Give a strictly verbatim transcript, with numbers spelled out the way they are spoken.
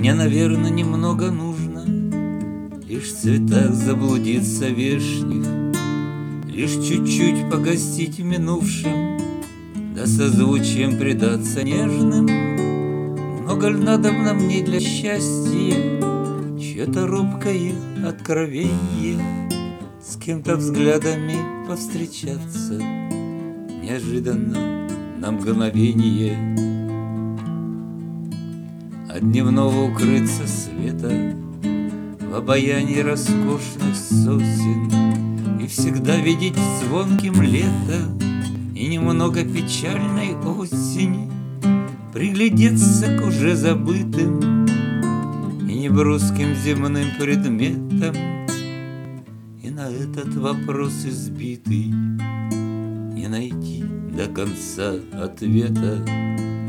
Мне, наверное, немного нужно лишь в цветах заблудиться вешних, лишь чуть-чуть погостить в минувшем, да созвучием предаться нежным. Много ль надобно мне для счастья чье-то робкое откровенье, с кем-то взглядами повстречаться неожиданно на мгновение, от дневного укрыться света в обаянии роскошных сосен и всегда видеть звонким лето и немного печальной осени, приглядеться к уже забытым и неброским земным предметам, и на этот вопрос избитый не найти до конца ответа.